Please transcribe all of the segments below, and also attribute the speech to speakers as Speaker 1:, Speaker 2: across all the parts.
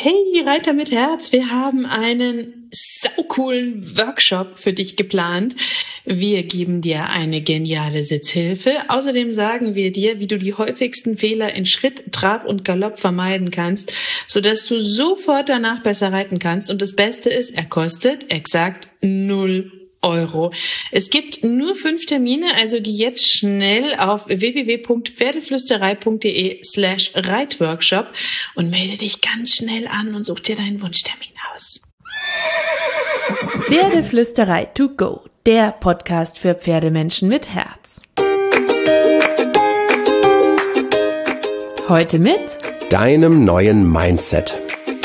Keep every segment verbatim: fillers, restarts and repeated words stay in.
Speaker 1: Hey Reiter mit Herz, wir haben einen saucoolen Workshop für dich geplant. Wir geben dir eine geniale Sitzhilfe. Außerdem sagen wir dir, wie du die häufigsten Fehler in Schritt, Trab und Galopp vermeiden kannst, sodass du sofort danach besser reiten kannst. Und das Beste ist, er kostet exakt null Euro. Es gibt nur fünf Termine, also geh jetzt schnell auf w w w punkt pferdeflüsterei punkt d e slash reitworkshop und melde dich ganz schnell an und such dir deinen Wunschtermin aus.
Speaker 2: Pferdeflüsterei to go, der Podcast für Pferdemenschen mit Herz. Heute mit
Speaker 3: deinem neuen Mindset.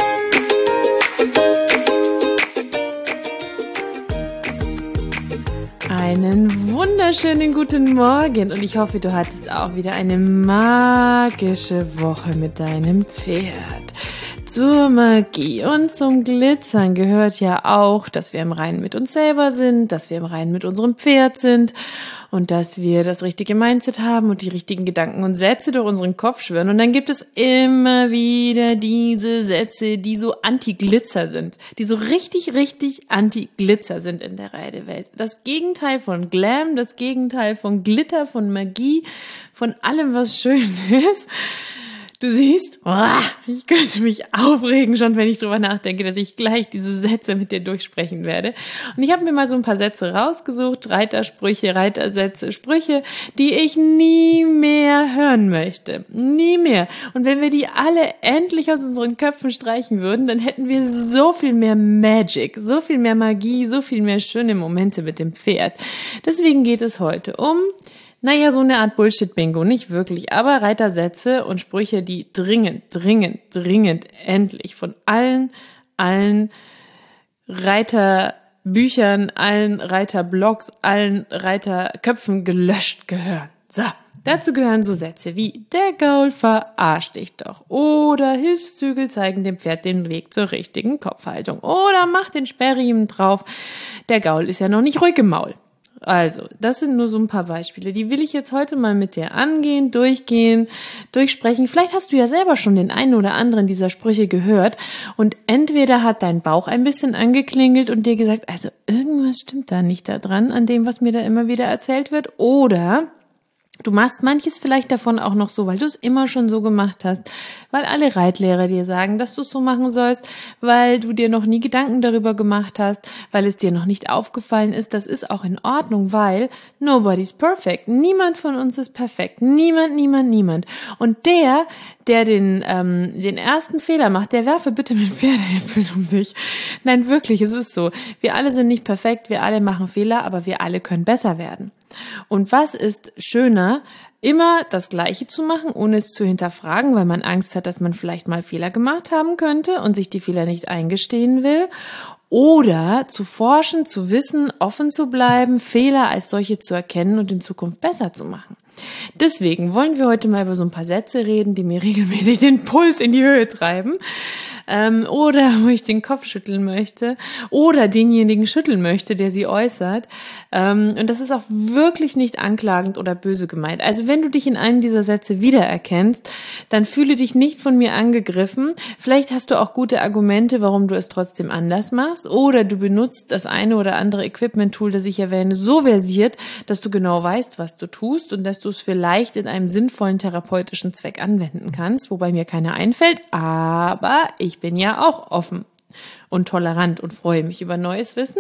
Speaker 2: Einen wunderschönen guten Morgen und ich hoffe, du hattest auch wieder eine magische Woche mit deinem Pferd. Zur Magie und zum Glitzern gehört ja auch, dass wir im Reinen mit uns selber sind, dass wir im Reinen mit unserem Pferd sind und dass wir das richtige Mindset haben und die richtigen Gedanken und Sätze durch unseren Kopf schwirren. Und dann gibt es immer wieder diese Sätze, die so anti-Glitzer sind, die so richtig, richtig anti-Glitzer sind in der Reitewelt. Das Gegenteil von Glam, das Gegenteil von Glitter, von Magie, von allem, was schön ist. Du siehst, oh, ich könnte mich aufregen, schon wenn ich drüber nachdenke, dass ich gleich diese Sätze mit dir durchsprechen werde. Und ich habe mir mal so ein paar Sätze rausgesucht, Reitersprüche, Reitersätze, Sprüche, die ich nie mehr hören möchte. Nie mehr. Und wenn wir die alle endlich aus unseren Köpfen streichen würden, dann hätten wir so viel mehr Magic, so viel mehr Magie, so viel mehr schöne Momente mit dem Pferd. Deswegen geht es heute um Naja, so eine Art Bullshit-Bingo, nicht wirklich, aber Reitersätze und Sprüche, die dringend, dringend, dringend endlich von allen, allen Reiterbüchern, allen Reiterblogs, allen Reiterköpfen gelöscht gehören. So, dazu gehören so Sätze wie, der Gaul verarscht dich doch, oder Hilfszügel zeigen dem Pferd den Weg zur richtigen Kopfhaltung, oder mach den Sperrriemen drauf, der Gaul ist ja noch nicht ruhig im Maul. Also, das sind nur so ein paar Beispiele. Die will ich jetzt heute mal mit dir angehen, durchgehen, durchsprechen. Vielleicht hast du ja selber schon den einen oder anderen dieser Sprüche gehört und entweder hat dein Bauch ein bisschen angeklingelt und dir gesagt, also irgendwas stimmt da nicht da dran, an dem, was mir da immer wieder erzählt wird, oder du machst manches vielleicht davon auch noch so, weil du es immer schon so gemacht hast, weil alle Reitlehrer dir sagen, dass du es so machen sollst, weil du dir noch nie Gedanken darüber gemacht hast, weil es dir noch nicht aufgefallen ist. Das ist auch in Ordnung, weil nobody's perfect. Niemand von uns ist perfekt. Niemand, niemand, niemand. Und der, der den ähm, den ersten Fehler macht, der werfe bitte mit Pferdehäpfeln um sich. Nein, wirklich, es ist so. Wir alle sind nicht perfekt, wir alle machen Fehler, aber wir alle können besser werden. Und was ist schöner, immer das Gleiche zu machen, ohne es zu hinterfragen, weil man Angst hat, dass man vielleicht mal Fehler gemacht haben könnte und sich die Fehler nicht eingestehen will, oder zu forschen, zu wissen, offen zu bleiben, Fehler als solche zu erkennen und in Zukunft besser zu machen. Deswegen wollen wir heute mal über so ein paar Sätze reden, die mir regelmäßig den Puls in die Höhe treiben. Ähm, oder wo ich den Kopf schütteln möchte oder denjenigen schütteln möchte, der sie äußert. Ähm, und das ist auch wirklich nicht anklagend oder böse gemeint. Also wenn du dich in einem dieser Sätze wiedererkennst, dann fühle dich nicht von mir angegriffen. Vielleicht hast du auch gute Argumente, warum du es trotzdem anders machst, oder du benutzt das eine oder andere Equipment-Tool, das ich erwähne, so versiert, dass du genau weißt, was du tust und dass du es vielleicht in einem sinnvollen therapeutischen Zweck anwenden kannst, wobei mir keiner einfällt, aber ich Ich bin ja auch offen und tolerant und freue mich über neues Wissen.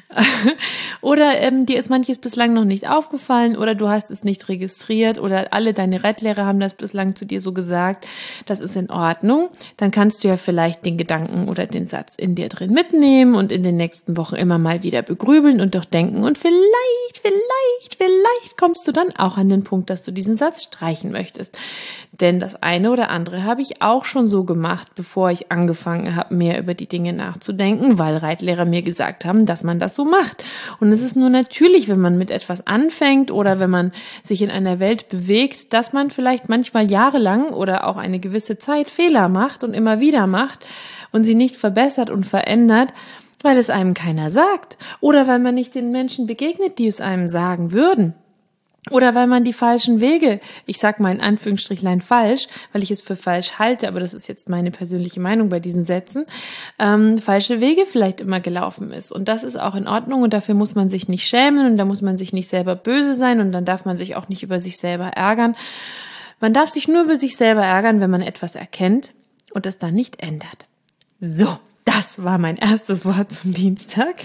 Speaker 2: Oder ähm, dir ist manches bislang noch nicht aufgefallen oder du hast es nicht registriert oder alle deine Reitlehrer haben das bislang zu dir so gesagt. Das ist in Ordnung. Dann kannst du ja vielleicht den Gedanken oder den Satz in dir drin mitnehmen und in den nächsten Wochen immer mal wieder begrübeln und durchdenken. Und vielleicht, vielleicht, vielleicht kommst du dann auch an den Punkt, dass du diesen Satz streichen möchtest. Denn das eine oder andere habe ich auch schon so gemacht, bevor ich angefangen habe, mehr über die Dinge nachzudenken, weil Reitlehrer mir gesagt haben, dass man das so macht. Und es ist nur natürlich, wenn man mit etwas anfängt oder wenn man sich in einer Welt bewegt, dass man vielleicht manchmal jahrelang oder auch eine gewisse Zeit Fehler macht und immer wieder macht und sie nicht verbessert und verändert, weil es einem keiner sagt oder weil man nicht den Menschen begegnet, die es einem sagen würden. Oder weil man die falschen Wege, ich sag mal in Anführungsstrichlein falsch, weil ich es für falsch halte, aber das ist jetzt meine persönliche Meinung bei diesen Sätzen, ähm, falsche Wege vielleicht immer gelaufen ist. Und das ist auch in Ordnung und dafür muss man sich nicht schämen und da muss man sich nicht selber böse sein und dann darf man sich auch nicht über sich selber ärgern. Man darf sich nur über sich selber ärgern, wenn man etwas erkennt und es dann nicht ändert. So, das war mein erstes Wort zum Dienstag.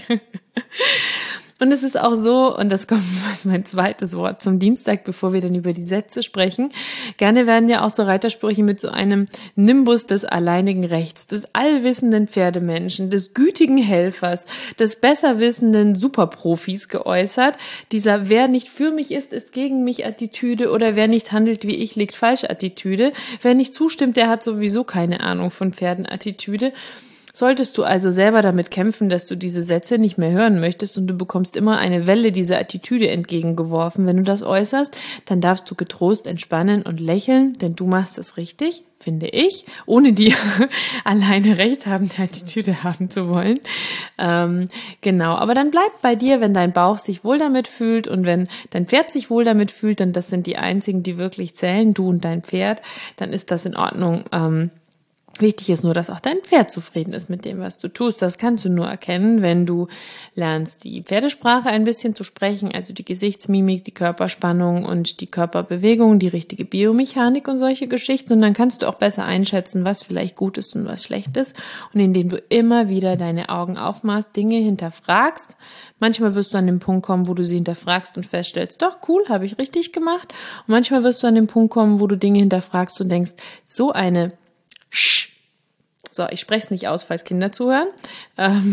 Speaker 2: Und es ist auch so, und das kommt als mein zweites Wort zum Dienstag, bevor wir dann über die Sätze sprechen. Gerne werden ja auch so Reitersprüche mit so einem Nimbus des alleinigen Rechts, des allwissenden Pferdemenschen, des gütigen Helfers, des besserwissenden Superprofis geäußert. Dieser wer nicht für mich ist, ist gegen mich Attitüde oder wer nicht handelt wie ich, liegt falsch Attitüde. Wer nicht zustimmt, der hat sowieso keine Ahnung von Pferden Attitüde. Solltest du also selber damit kämpfen, dass du diese Sätze nicht mehr hören möchtest und du bekommst immer eine Welle dieser Attitüde entgegengeworfen, wenn du das äußerst, dann darfst du getrost entspannen und lächeln, denn du machst es richtig, finde ich, ohne die alleine recht habende Attitüde haben zu wollen. Ähm, genau, aber dann bleib bei dir, wenn dein Bauch sich wohl damit fühlt und wenn dein Pferd sich wohl damit fühlt, denn das sind die einzigen, die wirklich zählen, du und dein Pferd, dann ist das in Ordnung. Ähm, Wichtig ist nur, dass auch dein Pferd zufrieden ist mit dem, was du tust. Das kannst du nur erkennen, wenn du lernst, die Pferdesprache ein bisschen zu sprechen, also die Gesichtsmimik, die Körperspannung und die Körperbewegung, die richtige Biomechanik und solche Geschichten. Und dann kannst du auch besser einschätzen, was vielleicht gut ist und was schlecht ist. Und indem du immer wieder deine Augen aufmachst, Dinge hinterfragst. Manchmal wirst du an den Punkt kommen, wo du sie hinterfragst und feststellst, doch, cool, habe ich richtig gemacht. Und manchmal wirst du an den Punkt kommen, wo du Dinge hinterfragst und denkst, so eine Sch. So, ich spreche es nicht aus, falls Kinder zuhören. Ähm,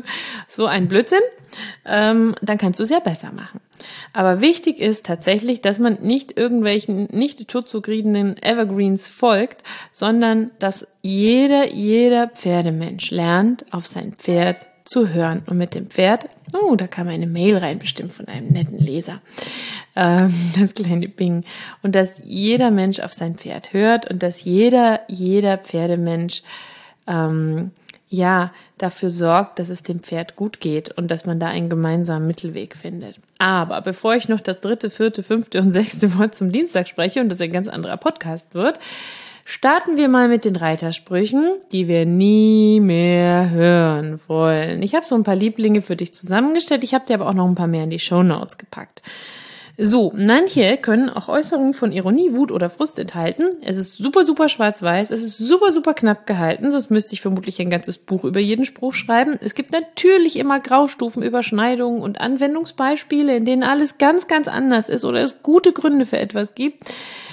Speaker 2: so ein Blödsinn. Ähm, dann kannst du es ja besser machen. Aber wichtig ist tatsächlich, dass man nicht irgendwelchen nicht totzugrieenen Evergreens folgt, sondern dass jeder, jeder Pferdemensch lernt, auf sein Pferd zu hören. Und mit dem Pferd, oh, da kam eine Mail rein, bestimmt von einem netten Leser. Ähm, das kleine Bing. Und dass jeder Mensch auf sein Pferd hört und dass jeder, jeder Pferdemensch ähm, ja dafür sorgt, dass es dem Pferd gut geht und dass man da einen gemeinsamen Mittelweg findet. Aber bevor ich noch das dritte, vierte, fünfte und sechste Wort zum Dienstag spreche und das ein ganz anderer Podcast wird, starten wir mal mit den Reitersprüchen, die wir nie mehr hören wollen. Ich habe so ein paar Lieblinge für dich zusammengestellt, ich habe dir aber auch noch ein paar mehr in die Shownotes gepackt. So, manche können auch Äußerungen von Ironie, Wut oder Frust enthalten. Es ist super, super schwarz-weiß, es ist super, super knapp gehalten, sonst müsste ich vermutlich ein ganzes Buch über jeden Spruch schreiben. Es gibt natürlich immer Graustufen, Überschneidungen und Anwendungsbeispiele, in denen alles ganz, ganz anders ist oder es gute Gründe für etwas gibt.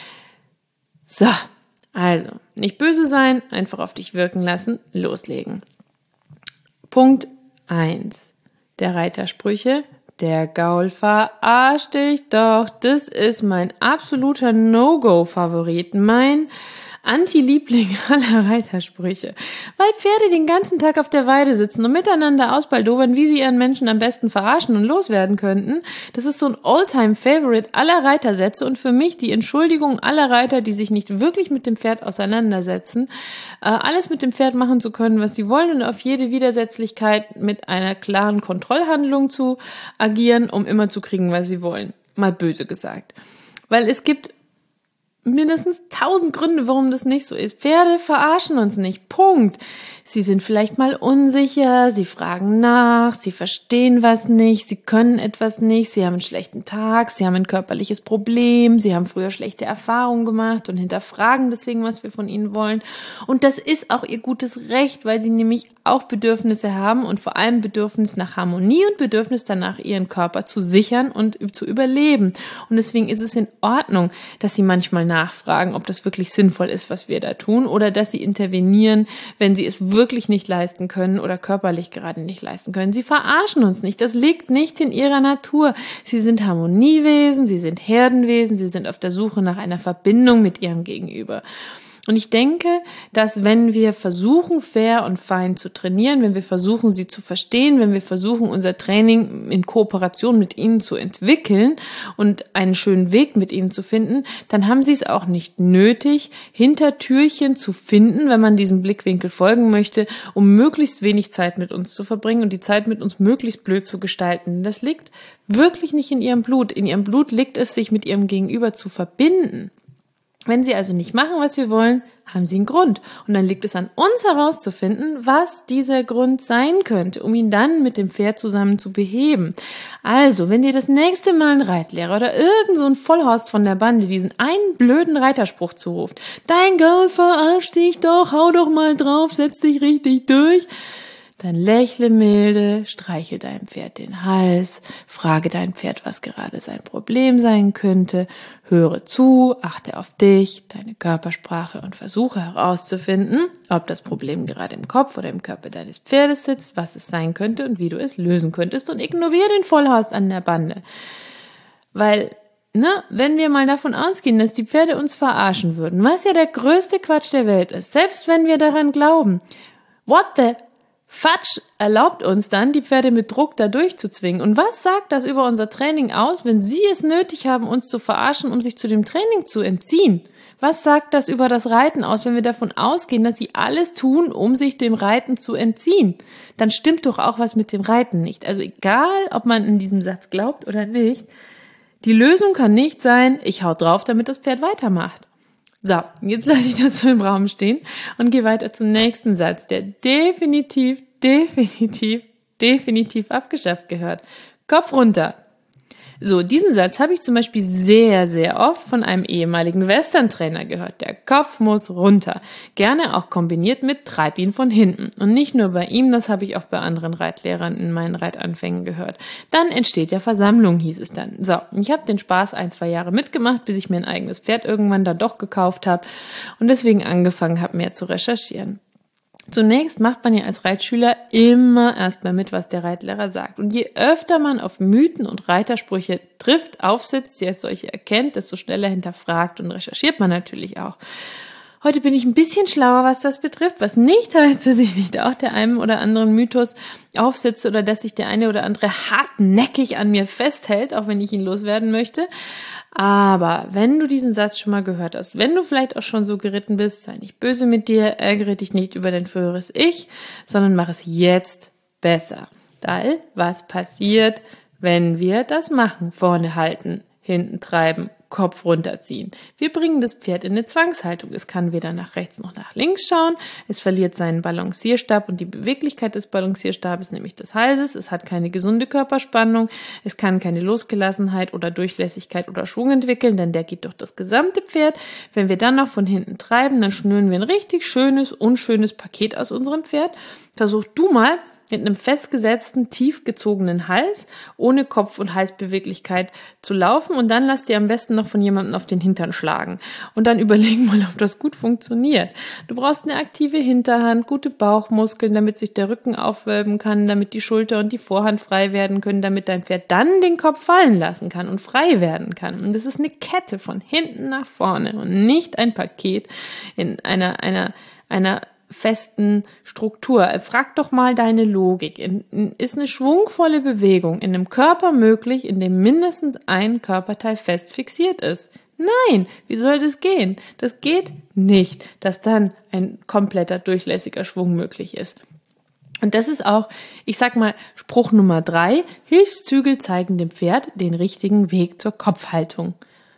Speaker 2: So, also, nicht böse sein, einfach auf dich wirken lassen, loslegen. Punkt eins der Reitersprüche. Der Gaul verarscht dich doch. Das ist mein absoluter No-Go-Favorit. Mein Anti-Liebling aller Reitersprüche. Weil Pferde den ganzen Tag auf der Weide sitzen und miteinander ausbaldowern, wie sie ihren Menschen am besten verarschen und loswerden könnten. Das ist so ein All-Time-Favorite aller Reitersätze und für mich die Entschuldigung aller Reiter, die sich nicht wirklich mit dem Pferd auseinandersetzen, äh, alles mit dem Pferd machen zu können, was sie wollen und auf jede Widersetzlichkeit mit einer klaren Kontrollhandlung zu agieren, um immer zu kriegen, was sie wollen. Mal böse gesagt. Weil es gibt mindestens tausend Gründe, warum das nicht so ist. Pferde verarschen uns nicht. Punkt. Sie sind vielleicht mal unsicher, sie fragen nach, sie verstehen was nicht, sie können etwas nicht, sie haben einen schlechten Tag, sie haben ein körperliches Problem, sie haben früher schlechte Erfahrungen gemacht und hinterfragen deswegen, was wir von ihnen wollen. Und das ist auch ihr gutes Recht, weil sie nämlich auch Bedürfnisse haben und vor allem Bedürfnis nach Harmonie und Bedürfnis danach, ihren Körper zu sichern und zu überleben. Und deswegen ist es in Ordnung, dass sie manchmal nachfragen, ob das wirklich sinnvoll ist, was wir da tun, oder dass sie intervenieren, wenn sie es wirklich nicht leisten können oder körperlich gerade nicht leisten können. Sie verarschen uns nicht. Das liegt nicht in ihrer Natur. Sie sind Harmoniewesen, sie sind Herdenwesen, sie sind auf der Suche nach einer Verbindung mit ihrem Gegenüber. Und ich denke, dass wenn wir versuchen, fair und fein zu trainieren, wenn wir versuchen, sie zu verstehen, wenn wir versuchen, unser Training in Kooperation mit ihnen zu entwickeln und einen schönen Weg mit ihnen zu finden, dann haben sie es auch nicht nötig, Hintertürchen zu finden, wenn man diesem Blickwinkel folgen möchte, um möglichst wenig Zeit mit uns zu verbringen und die Zeit mit uns möglichst blöd zu gestalten. Das liegt wirklich nicht in ihrem Blut. In ihrem Blut liegt es, sich mit ihrem Gegenüber zu verbinden. Wenn sie also nicht machen, was wir wollen, haben sie einen Grund. Und dann liegt es an uns herauszufinden, was dieser Grund sein könnte, um ihn dann mit dem Pferd zusammen zu beheben. Also, wenn dir das nächste Mal ein Reitlehrer oder irgend so ein Vollhorst von der Bande diesen einen blöden Reiterspruch zuruft, dein Gaul verarscht dich doch, hau doch mal drauf, setz dich richtig durch, dann lächle milde, streichel deinem Pferd den Hals, frage dein Pferd, was gerade sein Problem sein könnte, höre zu, achte auf dich, deine Körpersprache und versuche herauszufinden, ob das Problem gerade im Kopf oder im Körper deines Pferdes sitzt, was es sein könnte und wie du es lösen könntest, und ignoriere den Vollhorst an der Bande. Weil, ne, wenn wir mal davon ausgehen, dass die Pferde uns verarschen würden, was ja der größte Quatsch der Welt ist, selbst wenn wir daran glauben, what the Fatsch erlaubt uns dann, die Pferde mit Druck da durchzuzwingen. Und was sagt das über unser Training aus, wenn sie es nötig haben, uns zu verarschen, um sich zu dem Training zu entziehen? Was sagt das über das Reiten aus, wenn wir davon ausgehen, dass sie alles tun, um sich dem Reiten zu entziehen? Dann stimmt doch auch was mit dem Reiten nicht. Also egal, ob man in diesem Satz glaubt oder nicht, die Lösung kann nicht sein, ich hau drauf, damit das Pferd weitermacht. So, jetzt lasse ich das so im Raum stehen und gehe weiter zum nächsten Satz, der definitiv, definitiv, definitiv abgeschafft gehört. Kopf runter. So, diesen Satz habe ich zum Beispiel sehr, sehr oft von einem ehemaligen Western-Trainer gehört. Der Kopf muss runter. Gerne auch kombiniert mit treib ihn von hinten. Und nicht nur bei ihm, das habe ich auch bei anderen Reitlehrern in meinen Reitanfängen gehört. Dann entsteht ja Versammlung, hieß es dann. So, ich habe den Spaß ein, zwei Jahre mitgemacht, bis ich mir ein eigenes Pferd irgendwann dann doch gekauft habe und deswegen angefangen habe, mehr zu recherchieren. Zunächst macht man ja als Reitschüler immer erstmal mit, was der Reitlehrer sagt. Und je öfter man auf Mythen und Reitersprüche trifft, aufsitzt, sie als solche erkennt, desto schneller hinterfragt und recherchiert man natürlich auch. Heute bin ich ein bisschen schlauer, was das betrifft, was nicht heißt, dass ich nicht auch der einen oder anderen Mythos aufsitze oder dass sich der eine oder andere hartnäckig an mir festhält, auch wenn ich ihn loswerden möchte. Aber wenn du diesen Satz schon mal gehört hast, wenn du vielleicht auch schon so geritten bist, sei nicht böse mit dir, ärgere dich nicht über dein früheres Ich, sondern mach es jetzt besser. Weil, was passiert, wenn wir das machen? Vorne halten, hinten treiben, Kopf runterziehen. Wir bringen das Pferd in eine Zwangshaltung. Es kann weder nach rechts noch nach links schauen. Es verliert seinen Balancierstab und die Beweglichkeit des Balancierstabes, nämlich des Halses. Es hat keine gesunde Körperspannung. Es kann keine Losgelassenheit oder Durchlässigkeit oder Schwung entwickeln, denn der geht durch das gesamte Pferd. Wenn wir dann noch von hinten treiben, dann schnüren wir ein richtig schönes, unschönes Paket aus unserem Pferd. Versuch du mal, mit einem festgesetzten, tief gezogenen Hals, ohne Kopf- und Halsbeweglichkeit zu laufen, und dann lass dir am besten noch von jemandem auf den Hintern schlagen und dann überlegen mal, ob das gut funktioniert. Du brauchst eine aktive Hinterhand, gute Bauchmuskeln, damit sich der Rücken aufwölben kann, damit die Schulter und die Vorhand frei werden können, damit dein Pferd dann den Kopf fallen lassen kann und frei werden kann. Und das ist eine Kette von hinten nach vorne und nicht ein Paket in einer, einer, einer festen Struktur. Frag doch mal deine Logik. Ist eine schwungvolle Bewegung in einem Körper möglich, in dem mindestens ein Körperteil fest fixiert ist? Nein, wie soll das gehen? Das geht nicht, dass dann ein kompletter durchlässiger Schwung möglich ist. Und das ist auch, ich sag mal, Spruch Nummer drei. Hilfszügel zeigen dem Pferd den richtigen Weg zur Kopfhaltung.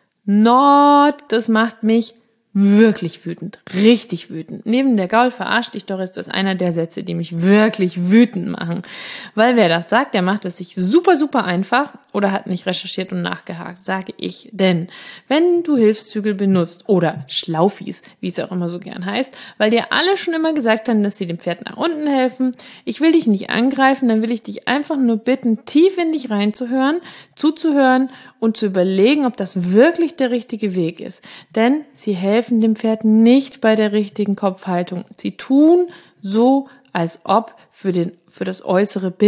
Speaker 2: Not, das macht mich wirklich wütend, richtig wütend. Neben der Gaul verarscht dich doch, ist das einer der Sätze, die mich wirklich wütend machen. Weil wer das sagt, der macht es sich super, super einfach oder hat nicht recherchiert und nachgehakt, sage ich. Denn wenn du Hilfszügel benutzt oder Schlaufis, wie es auch immer so gern heißt, weil dir alle schon immer gesagt haben, dass sie dem Pferd nach unten helfen, ich will dich nicht angreifen, dann will ich dich einfach nur bitten, tief in dich reinzuhören, zuzuhören und zu überlegen, ob das wirklich der richtige Weg ist. Denn sie helfen dem Pferd nicht bei der richtigen Kopfhaltung. Sie tun so, als ob für den, für das äußere Bild.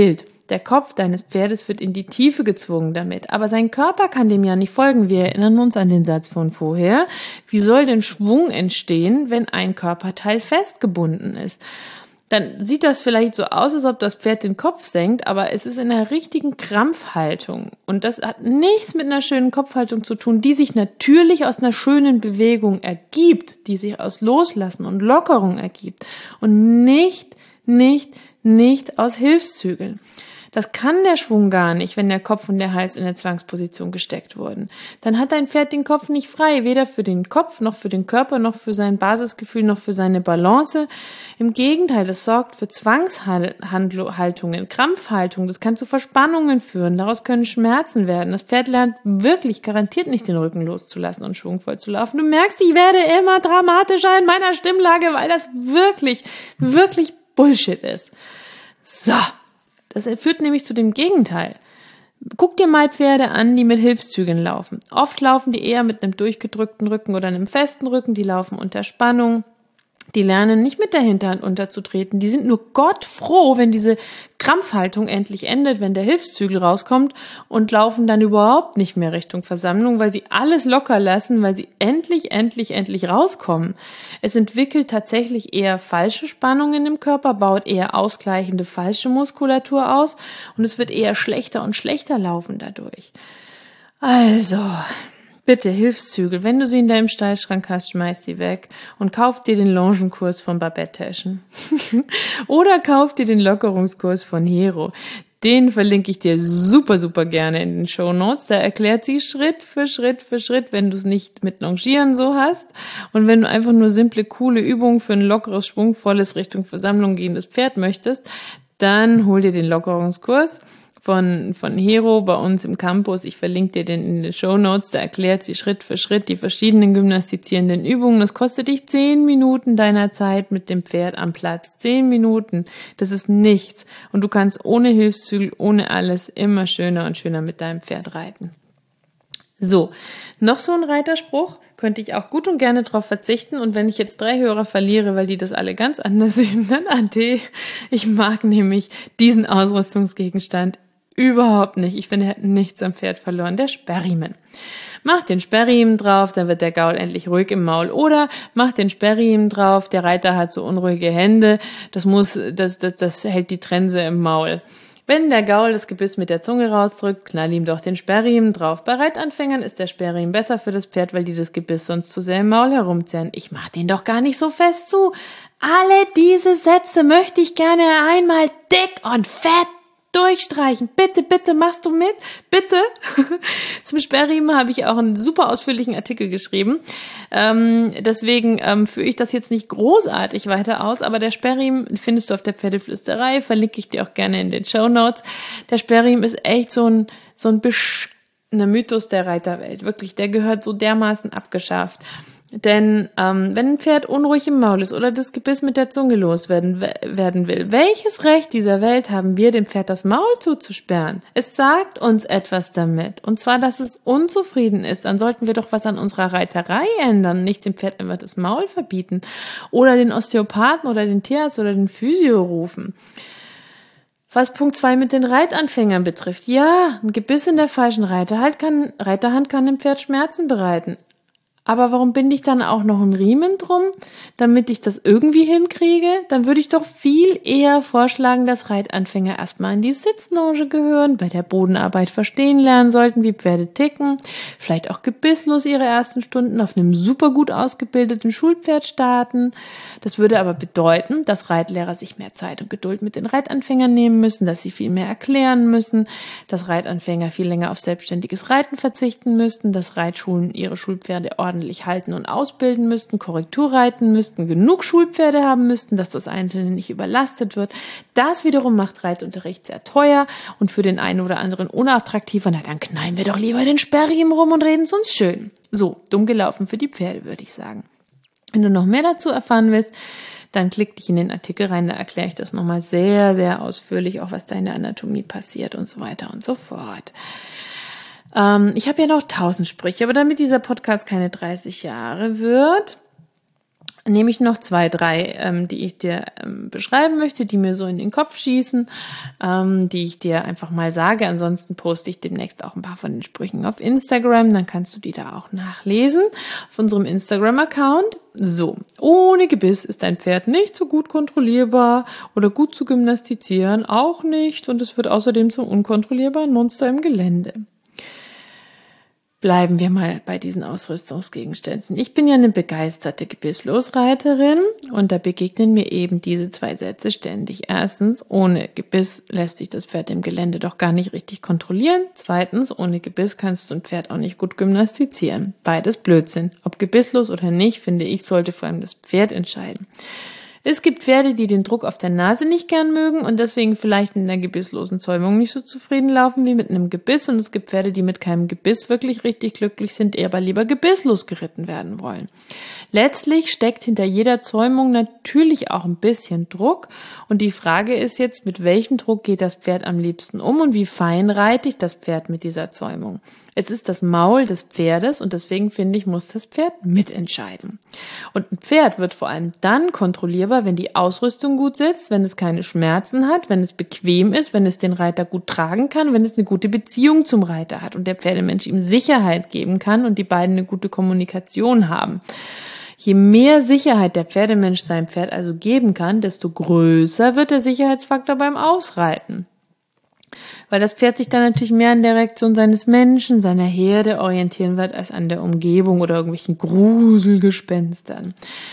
Speaker 2: Der Kopf deines Pferdes wird in die Tiefe gezwungen damit, aber sein Körper kann dem ja nicht folgen. Wir erinnern uns an den Satz von vorher. Wie soll denn Schwung entstehen, wenn ein Körperteil festgebunden ist? Dann sieht das vielleicht so aus, als ob das Pferd den Kopf senkt, aber es ist in einer richtigen Krampfhaltung. Und das hat nichts mit einer schönen Kopfhaltung zu tun, die sich natürlich aus einer schönen Bewegung ergibt, die sich aus Loslassen und Lockerung ergibt und nicht, nicht, nicht aus Hilfszügeln. Das kann der Schwung gar nicht, wenn der Kopf und der Hals in der Zwangsposition gesteckt wurden. Dann hat dein Pferd den Kopf nicht frei, weder für den Kopf, noch für den Körper, noch für sein Basisgefühl, noch für seine Balance. Im Gegenteil, das sorgt für Zwangshaltungen, Krampfhaltungen, das kann zu Verspannungen führen, daraus können Schmerzen werden. Das Pferd lernt wirklich garantiert nicht den Rücken loszulassen und schwungvoll zu laufen. Du merkst, ich werde immer dramatischer in meiner Stimmlage, weil das wirklich, wirklich Bullshit ist. So. Das führt nämlich zu dem Gegenteil. Guck dir mal Pferde an, die mit Hilfszügeln laufen. Oft laufen die eher mit einem durchgedrückten Rücken oder einem festen Rücken, die laufen unter Spannung. Die lernen nicht mit der Hinterhand unterzutreten. Die sind nur Gott froh, wenn diese Krampfhaltung endlich endet, wenn der Hilfszügel rauskommt und laufen dann überhaupt nicht mehr Richtung Versammlung, weil sie alles locker lassen, weil sie endlich, endlich, endlich rauskommen. Es entwickelt tatsächlich eher falsche Spannungen im Körper, baut eher ausgleichende falsche Muskulatur aus und es wird eher schlechter und schlechter laufen dadurch. Also... Bitte Hilfszügel, wenn du sie in deinem Stallschrank hast, schmeiß sie weg und kauf dir den Longenkurs von Babette Teschen. Oder kauf dir den Lockerungskurs von Hero. Den verlinke ich dir super, super gerne in den Shownotes. Da erklärt sie Schritt für Schritt für Schritt, wenn du es nicht mit Longieren so hast. Und wenn du einfach nur simple, coole Übungen für ein lockeres, schwungvolles, Richtung Versammlung gehendes Pferd möchtest, dann hol dir den Lockerungskurs von von Hero bei uns im Campus. Ich verlinke dir den in den Shownotes. Da erklärt sie Schritt für Schritt die verschiedenen gymnastizierenden Übungen. Das kostet dich zehn Minuten deiner Zeit mit dem Pferd am Platz. Zehn Minuten. Das ist nichts. Und du kannst ohne Hilfszügel, ohne alles immer schöner und schöner mit deinem Pferd reiten. So, noch so ein Reiterspruch, könnte ich auch gut und gerne drauf verzichten. Und wenn ich jetzt drei Hörer verliere, weil die das alle ganz anders sehen, dann ade. Ich mag nämlich diesen Ausrüstungsgegenstand überhaupt nicht. Ich finde, er hat nichts am Pferd verloren. Der Sperrriemen. Mach den Sperrriemen drauf, dann wird der Gaul endlich ruhig im Maul. Oder mach den Sperrriemen drauf, der Reiter hat so unruhige Hände. Das muss, das, das, das hält die Trense im Maul. Wenn der Gaul das Gebiss mit der Zunge rausdrückt, knall ihm doch den Sperrriemen drauf. Bei Reitanfängern ist der Sperrriemen besser für das Pferd, weil die das Gebiss sonst zu sehr im Maul herumzerren. Ich mach den doch gar nicht so fest zu. Alle diese Sätze möchte ich gerne einmal dick und fett durchstreichen. Bitte, bitte, machst du mit? Bitte? Zum Sperrriemen habe ich auch einen super ausführlichen Artikel geschrieben. Ähm, deswegen ähm, führe ich das jetzt nicht großartig weiter aus, aber der Sperrriemen findest du auf der Pferdeflüsterei, verlinke ich dir auch gerne in den Shownotes. Der Sperrriemen ist echt so ein, so ein Besch- ein Mythos der Reiterwelt. Wirklich, der gehört so dermaßen abgeschafft. Denn ähm, wenn ein Pferd unruhig im Maul ist oder das Gebiss mit der Zunge loswerden werden will, welches Recht dieser Welt haben wir, dem Pferd das Maul zuzusperren? Es sagt uns etwas damit. Und zwar, dass es unzufrieden ist. Dann sollten wir doch was an unserer Reiterei ändern, nicht dem Pferd einfach das Maul verbieten. Oder den Osteopathen oder den Tierarzt oder den Physio rufen. Was Punkt zwei mit den Reitanfängern betrifft. Ja, ein Gebiss in der falschen Reiterhand kann, Reiterhand kann dem Pferd Schmerzen bereiten. Aber warum binde ich dann auch noch einen Riemen drum, damit ich das irgendwie hinkriege? Dann würde ich doch viel eher vorschlagen, dass Reitanfänger erstmal in die Sitzlounge gehören, bei der Bodenarbeit verstehen lernen sollten, wie Pferde ticken, vielleicht auch gebisslos ihre ersten Stunden auf einem super gut ausgebildeten Schulpferd starten. Das würde aber bedeuten, dass Reitlehrer sich mehr Zeit und Geduld mit den Reitanfängern nehmen müssen, dass sie viel mehr erklären müssen, dass Reitanfänger viel länger auf selbstständiges Reiten verzichten müssten, dass Reitschulen ihre Schulpferde ordentlich halten und ausbilden müssten, Korrektur reiten müssten, genug Schulpferde haben müssten, dass das Einzelne nicht überlastet wird. Das wiederum macht Reitunterricht sehr teuer und für den einen oder anderen unattraktiver. Na, dann knallen wir doch lieber den Sperrriemen rum und reden es uns schön. So, dumm gelaufen für die Pferde, würde ich sagen. Wenn du noch mehr dazu erfahren willst, dann klick dich in den Artikel rein, da erkläre ich das nochmal sehr, sehr ausführlich, auch was da in der Anatomie passiert und so weiter und so fort. Ähm, ich habe ja noch tausend Sprüche, aber damit dieser Podcast keine dreißig Jahre wird, nehme ich noch zwei, drei, ähm, die ich dir ähm, beschreiben möchte, die mir so in den Kopf schießen, ähm, die ich dir einfach mal sage. Ansonsten poste ich demnächst auch ein paar von den Sprüchen auf Instagram, dann kannst du die da auch nachlesen auf unserem Instagram-Account. So, ohne Gebiss ist dein Pferd nicht so gut kontrollierbar oder gut zu gymnastizieren, auch nicht, und es wird außerdem zum unkontrollierbaren Monster im Gelände. Bleiben wir mal bei diesen Ausrüstungsgegenständen. Ich bin ja eine begeisterte Gebisslosreiterin und da begegnen mir eben diese zwei Sätze ständig. Erstens, ohne Gebiss lässt sich das Pferd im Gelände doch gar nicht richtig kontrollieren. Zweitens, ohne Gebiss kannst du ein Pferd auch nicht gut gymnastizieren. Beides Blödsinn. Ob gebisslos oder nicht, finde ich, sollte vor allem das Pferd entscheiden. Es gibt Pferde, die den Druck auf der Nase nicht gern mögen und deswegen vielleicht in der gebisslosen Zäumung nicht so zufrieden laufen wie mit einem Gebiss. Und es gibt Pferde, die mit keinem Gebiss wirklich richtig glücklich sind, aber lieber gebisslos geritten werden wollen. Letztlich steckt hinter jeder Zäumung natürlich auch ein bisschen Druck. Und die Frage ist jetzt, mit welchem Druck geht das Pferd am liebsten um und wie fein reitet das Pferd mit dieser Zäumung? Es ist das Maul des Pferdes und deswegen finde ich, muss das Pferd mitentscheiden. Und ein Pferd wird vor allem dann kontrollierbar, wenn die Ausrüstung gut sitzt, wenn es keine Schmerzen hat, wenn es bequem ist, wenn es den Reiter gut tragen kann, wenn es eine gute Beziehung zum Reiter hat und der Pferdemensch ihm Sicherheit geben kann und die beiden eine gute Kommunikation haben. Je mehr Sicherheit der Pferdemensch seinem Pferd also geben kann, desto größer wird der Sicherheitsfaktor beim Ausreiten. Weil das Pferd sich dann natürlich mehr an der Reaktion seines Menschen, seiner Herde orientieren wird, als an der Umgebung oder irgendwelchen Gruselgespenstern.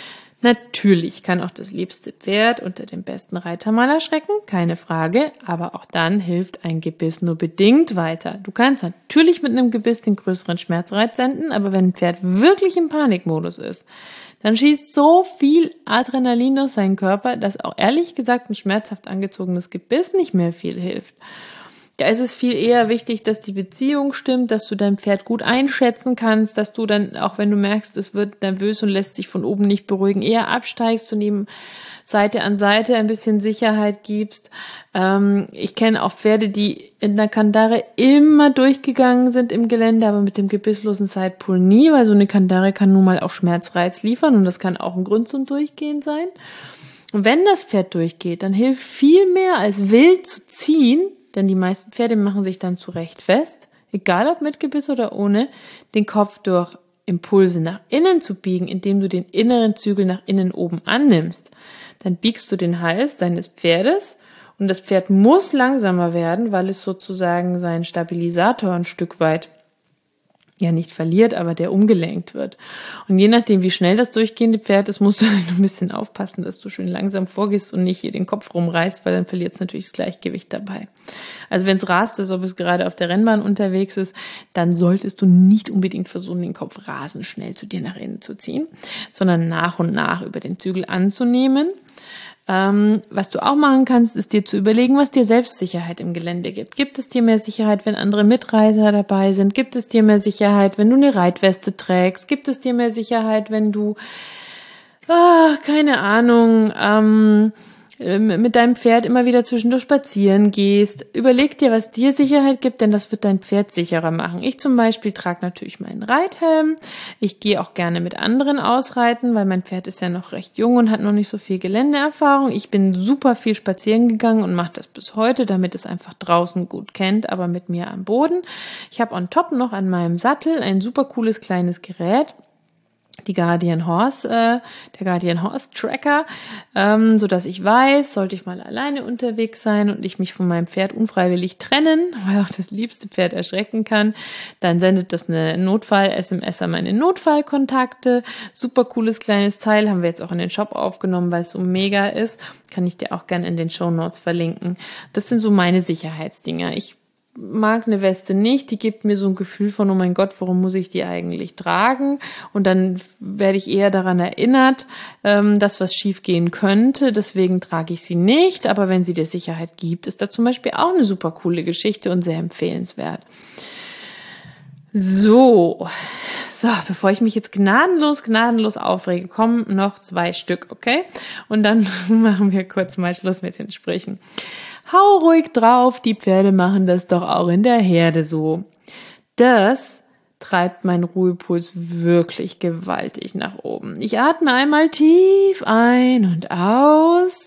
Speaker 2: Natürlich kann auch das liebste Pferd unter dem besten Reiter mal erschrecken, keine Frage, aber auch dann hilft ein Gebiss nur bedingt weiter. Du kannst natürlich mit einem Gebiss den größeren Schmerzreiz senden, aber wenn ein Pferd wirklich im Panikmodus ist, dann schießt so viel Adrenalin durch seinen Körper, dass auch ehrlich gesagt ein schmerzhaft angezogenes Gebiss nicht mehr viel hilft. Da ist es viel eher wichtig, dass die Beziehung stimmt, dass du dein Pferd gut einschätzen kannst, dass du dann, auch wenn du merkst, es wird nervös und lässt sich von oben nicht beruhigen, eher absteigst und ihm Seite an Seite ein bisschen Sicherheit gibst. Ähm, ich kenne auch Pferde, die in der Kandare immer durchgegangen sind im Gelände, aber mit dem gebisslosen Sidepull nie, weil so eine Kandare kann nun mal auch Schmerzreiz liefern und das kann auch ein Grund zum Durchgehen sein. Und wenn das Pferd durchgeht, dann hilft viel mehr als wild zu ziehen, denn die meisten Pferde machen sich dann zurecht fest, egal ob mit Gebiss oder ohne, den Kopf durch Impulse nach innen zu biegen, indem du den inneren Zügel nach innen oben annimmst. Dann biegst du den Hals deines Pferdes und das Pferd muss langsamer werden, weil es sozusagen seinen Stabilisator ein Stück weit ja nicht verliert, aber der umgelenkt wird. Und je nachdem, wie schnell das durchgehende Pferd ist, musst du ein bisschen aufpassen, dass du schön langsam vorgehst und nicht hier den Kopf rumreißt, weil dann verliert es natürlich das Gleichgewicht dabei. Also wenn es rast ist, ob es gerade auf der Rennbahn unterwegs ist, dann solltest du nicht unbedingt versuchen, den Kopf rasend schnell zu dir nach innen zu ziehen, sondern nach und nach über den Zügel anzunehmen. Ähm, was du auch machen kannst, ist dir zu überlegen, was dir Selbstsicherheit im Gelände gibt. Gibt es dir mehr Sicherheit, wenn andere Mitreiter dabei sind? Gibt es dir mehr Sicherheit, wenn du eine Reitweste trägst? Gibt es dir mehr Sicherheit, wenn du, ach, keine Ahnung, ähm, mit deinem Pferd immer wieder zwischendurch spazieren gehst? Überleg dir, was dir Sicherheit gibt, denn das wird dein Pferd sicherer machen. Ich zum Beispiel trage natürlich meinen Reithelm. Ich gehe auch gerne mit anderen ausreiten, weil mein Pferd ist ja noch recht jung und hat noch nicht so viel Geländeerfahrung. Ich bin super viel spazieren gegangen und mache das bis heute, damit es einfach draußen gut kennt, aber mit mir am Boden. Ich habe on top noch an meinem Sattel ein super cooles kleines Gerät, die Guardian Horse, äh, der Guardian Horse Tracker, ähm, so dass ich weiß, sollte ich mal alleine unterwegs sein und ich mich von meinem Pferd unfreiwillig trennen, weil auch das liebste Pferd erschrecken kann, dann sendet das eine Notfall-S M S an meine Notfallkontakte. Super cooles kleines Teil, haben wir jetzt auch in den Shop aufgenommen, weil es so mega ist. Kann ich dir auch gerne in den Shownotes verlinken. Das sind so meine Sicherheitsdinger. Ich mag eine Weste nicht, die gibt mir so ein Gefühl von, oh mein Gott, warum muss ich die eigentlich tragen? Und dann werde ich eher daran erinnert, ähm, dass was schief gehen könnte, deswegen trage ich sie nicht, aber wenn sie dir Sicherheit gibt, ist das zum Beispiel auch eine super coole Geschichte und sehr empfehlenswert. So, so, bevor ich mich jetzt gnadenlos, gnadenlos aufrege, kommen noch zwei Stück, okay? Und dann machen wir kurz mal Schluss mit den Sprüchen. Hau ruhig drauf, die Pferde machen das doch auch in der Herde so. Das treibt mein Ruhepuls wirklich gewaltig nach oben. Ich atme einmal tief ein und aus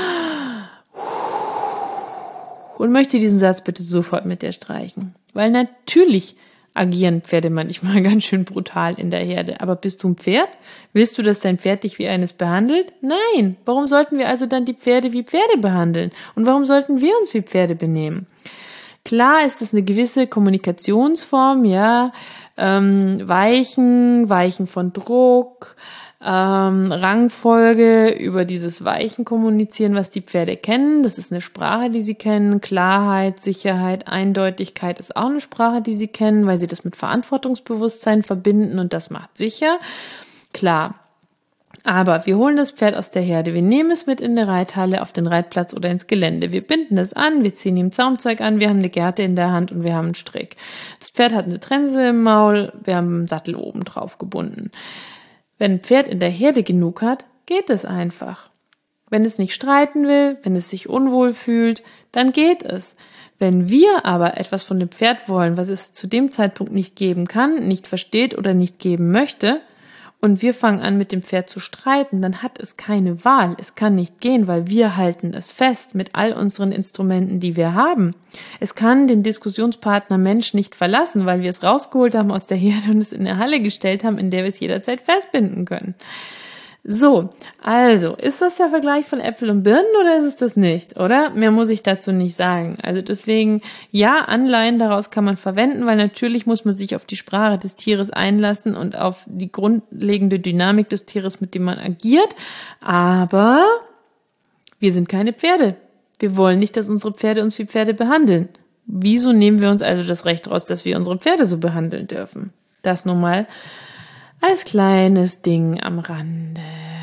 Speaker 2: und möchte diesen Satz bitte sofort mit dir streichen. Weil natürlich agieren Pferde manchmal ganz schön brutal in der Herde. Aber bist du ein Pferd? Willst du, dass dein Pferd dich wie eines behandelt? Nein. Warum sollten wir also dann die Pferde wie Pferde behandeln? Und warum sollten wir uns wie Pferde benehmen? Klar ist es eine gewisse Kommunikationsform, ja, ähm, Weichen, Weichen von Druck, ähm, Rangfolge, über dieses Weichen kommunizieren, was die Pferde kennen. Das ist eine Sprache, die sie kennen. Klarheit, Sicherheit, Eindeutigkeit ist auch eine Sprache, die sie kennen, weil sie das mit Verantwortungsbewusstsein verbinden und das macht sicher. Klar. Aber wir holen das Pferd aus der Herde, wir nehmen es mit in der Reithalle, auf den Reitplatz oder ins Gelände. Wir binden es an, wir ziehen ihm Zaumzeug an, wir haben eine Gerte in der Hand und wir haben einen Strick. Das Pferd hat eine Trense im Maul, wir haben einen Sattel oben drauf gebunden. Wenn ein Pferd in der Herde genug hat, geht es einfach. Wenn es nicht streiten will, wenn es sich unwohl fühlt, dann geht es. Wenn wir aber etwas von dem Pferd wollen, was es zu dem Zeitpunkt nicht geben kann, nicht versteht oder nicht geben möchte, und wir fangen an, mit dem Pferd zu streiten, dann hat es keine Wahl. Es kann nicht gehen, weil wir halten es fest mit all unseren Instrumenten, die wir haben. Es kann den Diskussionspartner Mensch nicht verlassen, weil wir es rausgeholt haben aus der Herde und es in eine Halle gestellt haben, in der wir es jederzeit festbinden können. So, also, ist das der Vergleich von Äpfel und Birnen oder ist es das nicht, oder? Mehr muss ich dazu nicht sagen. Also deswegen, ja, Anleihen daraus kann man verwenden, weil natürlich muss man sich auf die Sprache des Tieres einlassen und auf die grundlegende Dynamik des Tieres, mit dem man agiert. Aber wir sind keine Pferde. Wir wollen nicht, dass unsere Pferde uns wie Pferde behandeln. Wieso nehmen wir uns also das Recht raus, dass wir unsere Pferde so behandeln dürfen? Das nun mal als kleines Ding am Rande.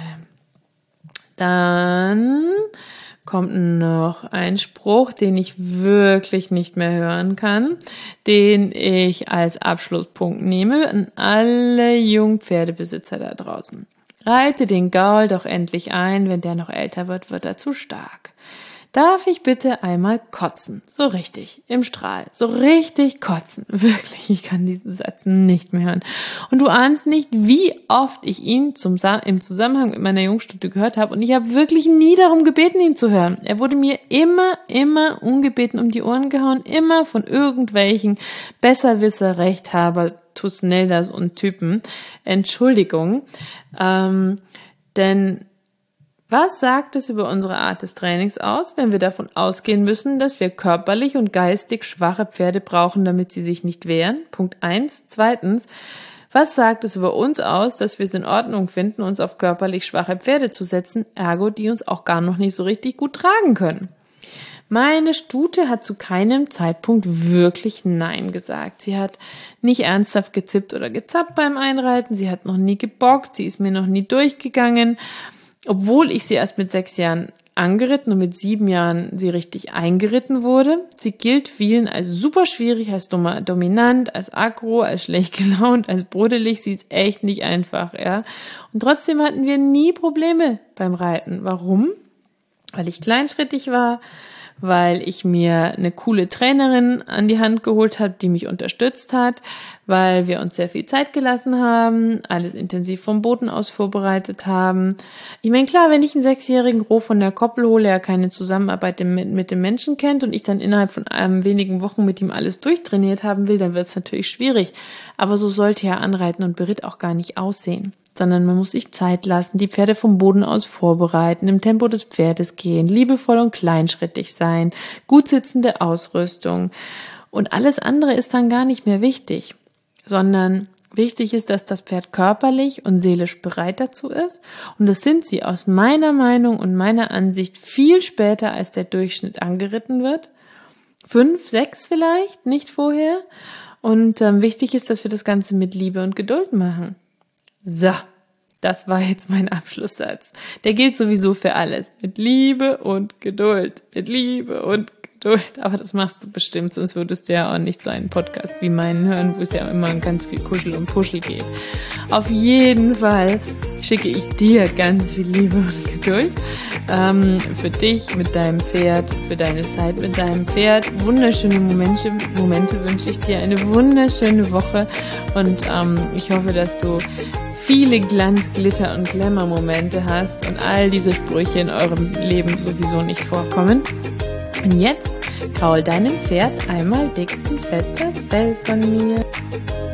Speaker 2: Dann kommt noch ein Spruch, den ich wirklich nicht mehr hören kann, den ich als Abschlusspunkt nehme an alle Jungpferdebesitzer da draußen. Reite den Gaul doch endlich ein, wenn der noch älter wird, wird er zu stark. Darf ich bitte einmal kotzen? So richtig, im Strahl, so richtig kotzen. Wirklich, ich kann diesen Satz nicht mehr hören. Und du ahnst nicht, wie oft ich ihn zum Sa- im Zusammenhang mit meiner Jungstunde gehört habe und ich habe wirklich nie darum gebeten, ihn zu hören. Er wurde mir immer, immer ungebeten um die Ohren gehauen, immer von irgendwelchen Besserwisser, Rechthaber, Tusneldas und Typen. Entschuldigung, ähm, denn was sagt es über unsere Art des Trainings aus, wenn wir davon ausgehen müssen, dass wir körperlich und geistig schwache Pferde brauchen, damit sie sich nicht wehren? Punkt eins. Zweitens, was sagt es über uns aus, dass wir es in Ordnung finden, uns auf körperlich schwache Pferde zu setzen, ergo, die uns auch gar noch nicht so richtig gut tragen können? Meine Stute hat zu keinem Zeitpunkt wirklich Nein gesagt. Sie hat nicht ernsthaft gezippt oder gezappt beim Einreiten, sie hat noch nie gebockt, sie ist mir noch nie durchgegangen. Obwohl ich sie erst mit sechs Jahren angeritten und mit sieben Jahren sie richtig eingeritten wurde. Sie gilt vielen als super schwierig, als dominant, als aggro, als schlecht gelaunt, als brodelig. Sie ist echt nicht einfach, ja. Und trotzdem hatten wir nie Probleme beim Reiten. Warum? Weil ich kleinschrittig war, weil ich mir eine coole Trainerin an die Hand geholt habe, die mich unterstützt hat, weil wir uns sehr viel Zeit gelassen haben, alles intensiv vom Boden aus vorbereitet haben. Ich meine, klar, wenn ich einen sechsjährigen roh von der Koppel hole, er keine Zusammenarbeit mit, mit dem Menschen kennt und ich dann innerhalb von ähm, wenigen Wochen mit ihm alles durchtrainiert haben will, dann wird es natürlich schwierig. Aber so sollte ja Anreiten und Beritt auch gar nicht aussehen. Sondern man muss sich Zeit lassen, die Pferde vom Boden aus vorbereiten, im Tempo des Pferdes gehen, liebevoll und kleinschrittig sein, gut sitzende Ausrüstung. Und alles andere ist dann gar nicht mehr wichtig, sondern wichtig ist, dass das Pferd körperlich und seelisch bereit dazu ist. Und das sind sie aus meiner Meinung und meiner Ansicht viel später, als der Durchschnitt angeritten wird. Fünf, sechs vielleicht, nicht vorher. Und ähm, wichtig ist, dass wir das Ganze mit Liebe und Geduld machen. So, das war jetzt mein Abschlusssatz. Der gilt sowieso für alles. Mit Liebe und Geduld. Mit Liebe und Geduld, aber das machst du bestimmt, sonst würdest du ja auch nicht so einen Podcast wie meinen hören, wo es ja immer ganz viel Kuschel und Puschel geht. Auf jeden Fall schicke ich dir ganz viel Liebe und Geduld ähm, für dich mit deinem Pferd, für deine Zeit mit deinem Pferd. Wunderschöne Momente, Momente wünsche ich dir, eine wunderschöne Woche und ähm, ich hoffe, dass du viele Glanz, Glitter und Glamour-Momente hast und all diese Sprüche in eurem Leben sowieso nicht vorkommen. Und jetzt kraul deinem Pferd einmal dick und fett das Fell von mir.